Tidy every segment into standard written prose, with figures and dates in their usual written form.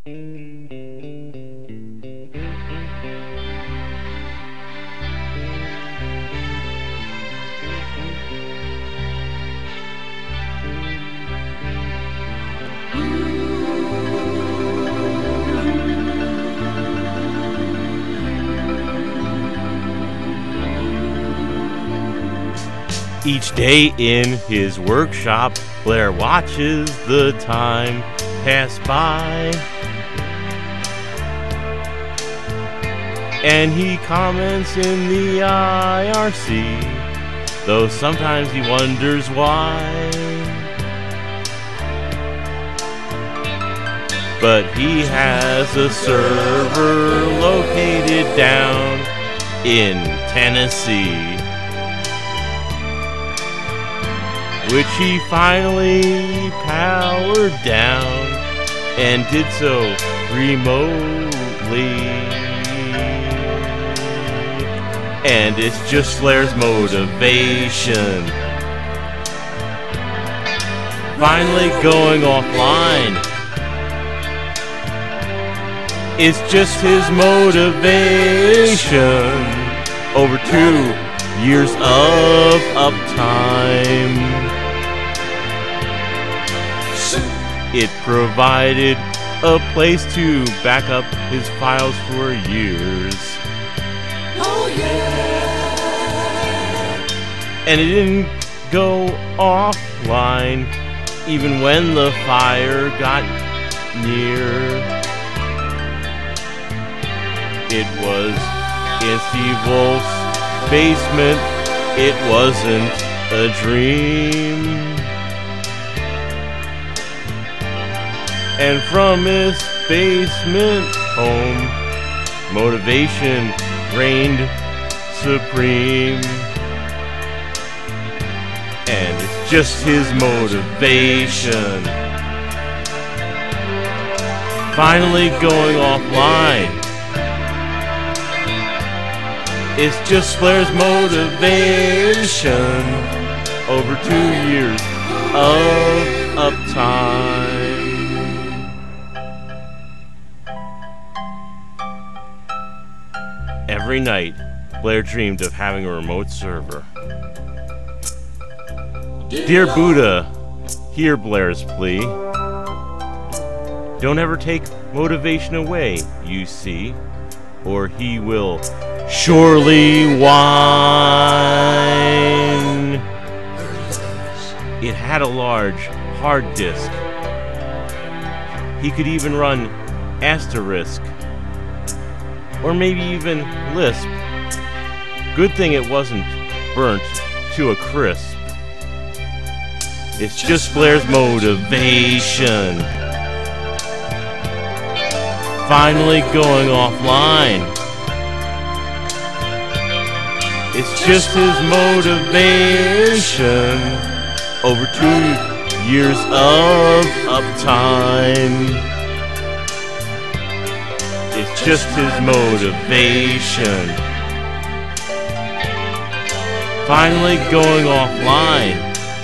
Each day in his workshop, Blair watches the time pass by, and he comments in the IRC, though sometimes he wonders why. But he has a server located down in Tennessee, which he finally powered down and did so remotely. And it's just Blair's motivation finally going offline. It's just his motivation over 2 years of uptime. It provided a place to back up his files for years. Oh yeah! And it didn't go offline even when the fire got near. It was in Steve Wolf's basement. It wasn't a dream. And from his basement home, motivation reigned supreme. And it's just his motivation finally going offline. It's just Blair's motivation over 2 years of uptime. Every night, Blair dreamed of having a remote server. Dear Buddha, hear Blair's plea. Don't ever take motivation away, you see, or he will surely whine. It had a large hard disk. He could even run Asterisk, or maybe even Lisp. Good thing it wasn't burnt to a crisp. It's just Blair's motivation finally going offline. It's just his motivation over 2 years of uptime. It's just his motivation finally going offline.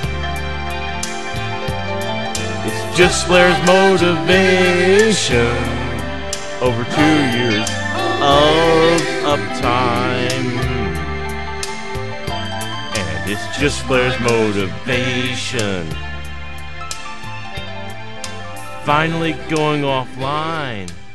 It's just Blair's motivation over 2 years of uptime. And it's just Blair's motivation finally going offline.